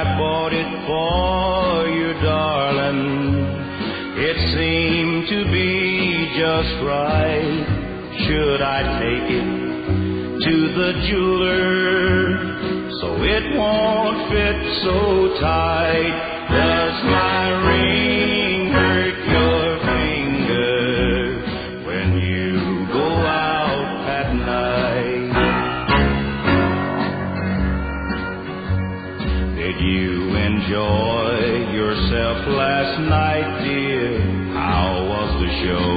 bought it for you, darling. It seemed to be just right. Should I take it to the jeweler so it won't fit so tight? Does my ring hurt your finger when you go out at night? Did you enjoy yourself last night, dear? How was the show?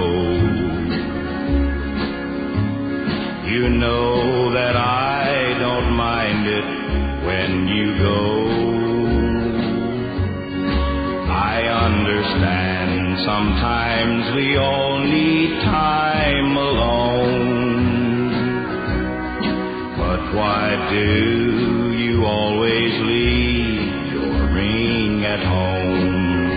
You know that I don't mind it when you go. I understand sometimes we all need time alone. But why do you always leave your ring at home?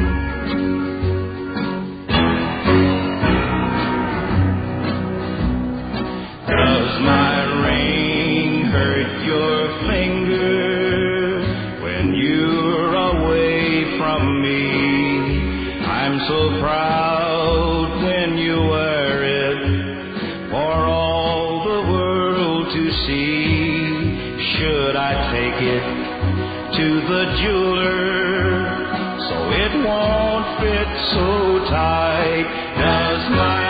Does my ring hurt your finger when you're away from me? I'm so proud when you wear it for all the world to see. Should I take it to the jeweler so it won't fit so tight? Does my